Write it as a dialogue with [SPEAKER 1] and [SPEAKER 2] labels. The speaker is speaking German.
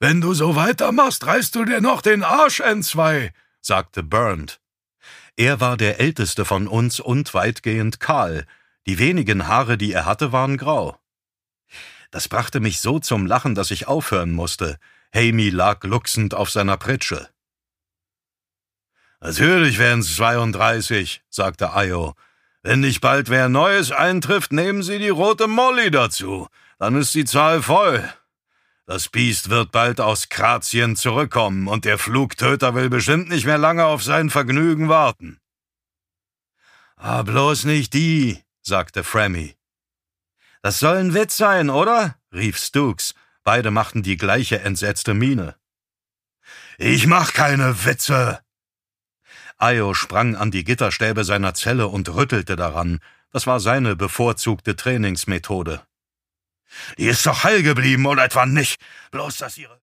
[SPEAKER 1] »Wenn du so weitermachst, reißt du dir noch den Arsch entzwei«, sagte Bernd. Er war der älteste von uns und weitgehend kahl. Die wenigen Haare, die er hatte, waren grau. Das brachte mich so zum Lachen, dass ich aufhören musste. Hamie lag glucksend auf seiner Pritsche. »Natürlich werden's 32«, sagte Io. »Wenn nicht bald wer Neues eintrifft, nehmen Sie die rote Molly dazu. Dann ist die Zahl voll. Das Biest wird bald aus Grazien zurückkommen und der Flugtöter will bestimmt nicht mehr lange auf sein Vergnügen warten.« »Ah, bloß nicht die«, sagte Frammy. »Das soll ein Witz sein, oder?« rief Stooks. Beide machten die gleiche entsetzte Miene. »Ich mach keine Witze!« Io sprang an die Gitterstäbe seiner Zelle und rüttelte daran. Das war seine bevorzugte Trainingsmethode. »Die ist doch heil geblieben, oder etwa nicht? Bloß, dass Ihre